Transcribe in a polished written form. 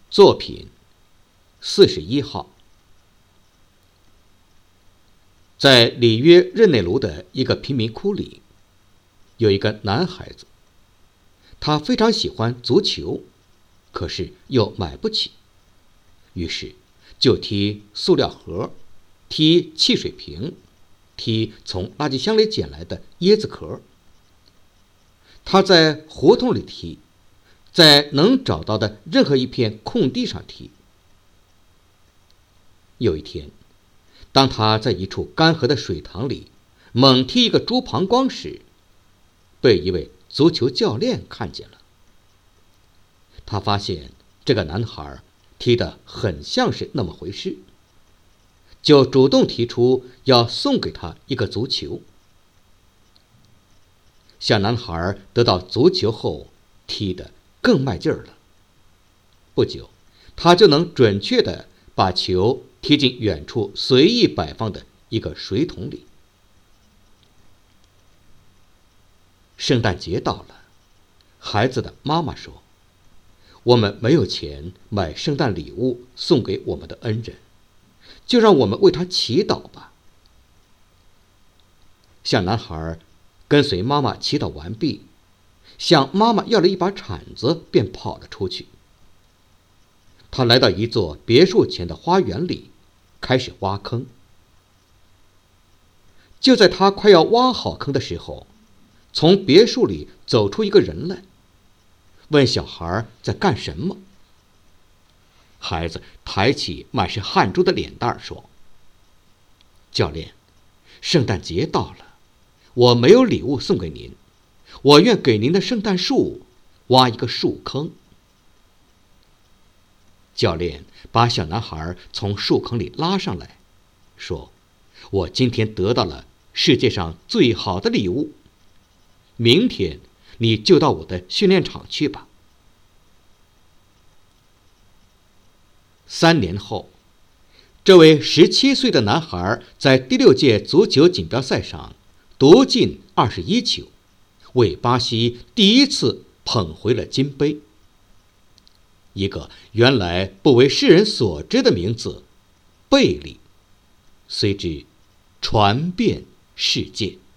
作品41号。在里约热内卢的一个贫民窟里，有一个男孩子，他非常喜欢足球，可是又买不起，于是就踢塑料盒，踢汽水瓶，踢从垃圾箱里捡来的椰子壳。他在胡同里踢，在能找到的任何一片空地上踢。有一天，当他在一处干涸的水塘里猛踢一个猪膀胱时，被一位足球教练看见了。他发现这个男孩踢得很像是那么回事，就主动提出要送给他一个足球。小男孩得到足球后，踢得更卖劲儿了。不久，他就能准确地把球踢进远处随意摆放的一个水桶里。圣诞节到了，孩子的妈妈说：“我们没有钱买圣诞礼物送给我们的恩人，就让我们为他祈祷吧。”小男孩跟随妈妈祈祷完毕，向妈妈要了一把铲子，便跑了出去。他来到一座别墅前的花园里，开始挖坑。就在他快要挖好坑的时候，从别墅里走出一个人来，问小孩在干什么。孩子抬起满是汗珠的脸蛋说：“教练，圣诞节到了，我没有礼物送给您，我愿给您的圣诞树挖一个树坑。”教练把小男孩从树坑里拉上来，说：“我今天得到了世界上最好的礼物，明天你就到我的训练场去吧。”3年后，这位17岁的男孩在第6届足球锦标赛上夺进21球，为巴西第一次捧回了金杯。一个原来不为世人所知的名字，贝利，随之传遍世界。